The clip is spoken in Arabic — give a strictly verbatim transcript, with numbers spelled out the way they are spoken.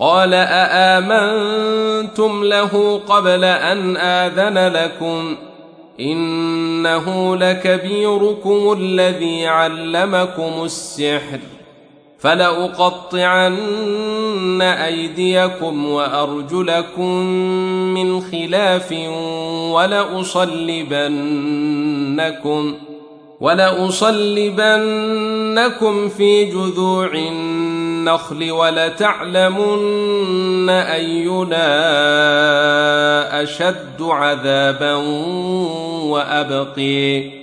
قال أآمنتم له قبل أن آذن لكم إنه لكبيركم الذي علمكم السحر فلأقطعن أيديكم وأرجلكم من خلاف ولأصلبنكم ولأصلبنكم في جذوع النخل ولتعلمن أينا أشد عذابا وأبقي